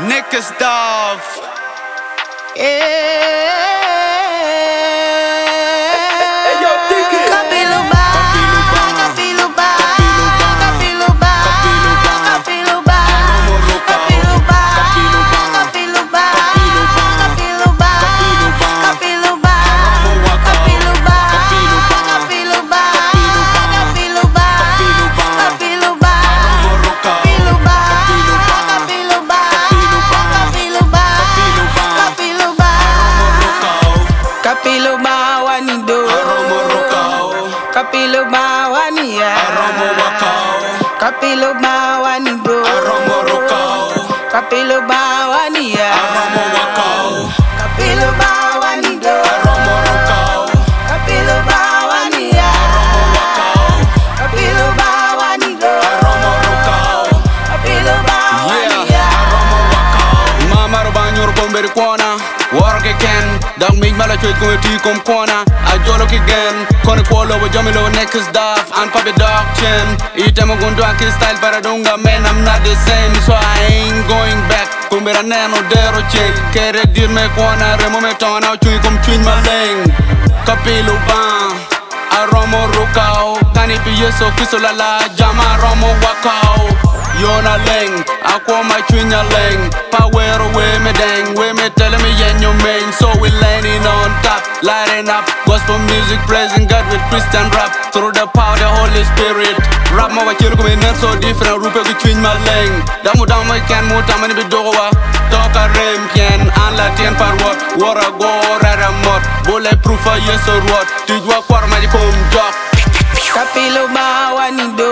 Niggas Dove. Kapilo bawani do, kapilo bawani ya, kapilo bawani do, kapilo bawani ya, kapilo bawani do, kapilo bawani ya, kapilo bawani do, kapilo bawani ya. Mama robanyor bomberi kona. Work again, don't make me like you go to come corner. I jolo again, kone kwalo with Jamilo Niggas Dove and Papi Dog Chin. Each time I'm going to kiss style paradunga, man, I'm not the same, so I ain't going back. Kumbera nano dero chick, kere dir me kwana, remo me tona, chui come twin my lane. Kapilo ban, aromo rukao, kani piyeso kisolala, jama romo wakao. Yona leng, aqua my twinya leng. Power away me dang, we me telling me yen your main. So we landing on top, lighting up. Gospel music, praising God with Christian rap. Through the power of the Holy Spirit. Rap my wakil come in so different. Rupe between my leng. Damu damu I can move time in the doorwa. Talk a rempian, and Latin par what? War a go, rara mot. Bulletproof for yes or what? Tijwa kwar magic job. Kapilo bawani do,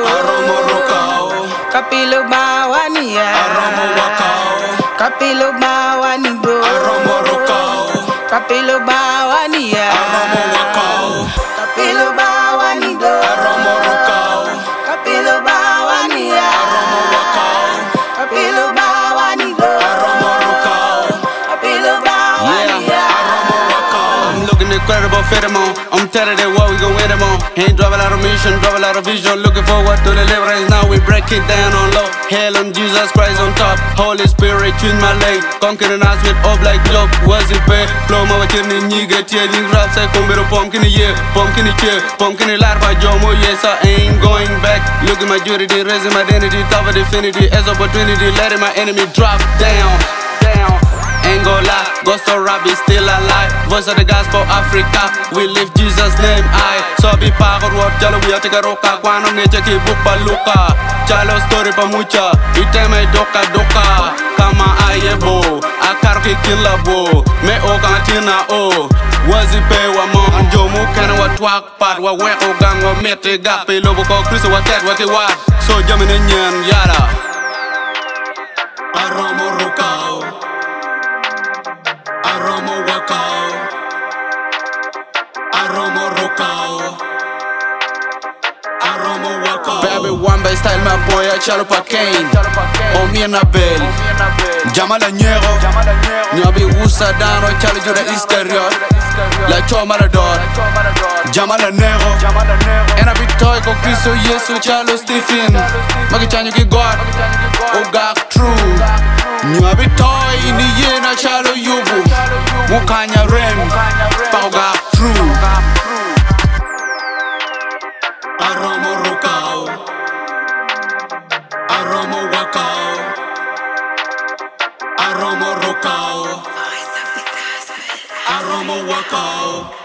kapilo bawani ya, kapilo bawani do, kapilo bawani ya, kapilo bawani do, kapilo bawani ya, kapilo bawani do, kapilo bawani ya. I'm looking incredible, fit them on. I'm telling them what we gon' win them on. Ain't drive a lot of mission, drive a lot of vision. Looking forward to deliverance. Now we break it down on low. Hail on Jesus Christ on top. Holy Spirit in my lane. Conquering us with up like job. Was it pay? Blow my chin in you get here. These raps say come with a pumpkin a year. Pumpkin a cheer. Pumpkin a lot by Jomo. Yes, I ain't going back. Look at my duty, raising my identity. Top of infinity as opportunity. Letting my enemy drop down. Ain't gon' lie, gospel rap is still alive. Voice of the gospel Africa, we lift Jesus' name high. So be power what jalo we take a roka. Kwano ngeche ki bupa luka. Jalo story pa mucha, iteme doka doka. Kama ayebo, akar ki killa bo. Me o kantina o. Wazi pe wa mo anjomu kana wa twak pat wa weko gang wa mete gape lobo ko Kristo wa tet wa ki wa. So jamine nyen yara. Aromo rukao. Aromo wakao, aromo rokao, aromo wakao. Baby one by style my boy a chalo pa Kane. O mi Anabel, Jamala Nyero, Nyabi Wusa Dano chalo jura Iskariot. La choma la dot, Jamala Nero. And I be toy ko Kristo Yesu chalo Stephen. Magi chanyo ki God, o gak true. Nyabi toy ini yena chalo yubu. Mukanya rem, pauga true. Aromo rokao, aromo wakao, aromo rokao, aromo wakao.